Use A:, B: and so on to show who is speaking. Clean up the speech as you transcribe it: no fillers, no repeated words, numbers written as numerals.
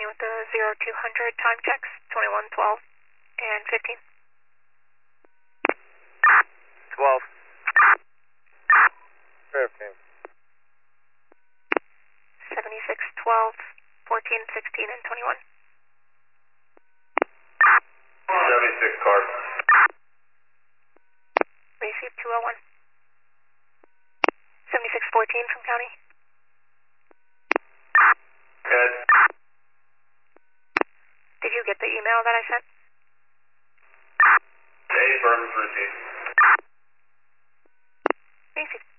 A: County with the 0200 time checks, 2112 and 15.
B: 12. 15.
A: 7612, 14, 16, and 21.
B: 76 car.
A: Received 201. 7614 from County.
B: Good.
A: Did you get the email that I sent?
B: A firm received.
A: Received.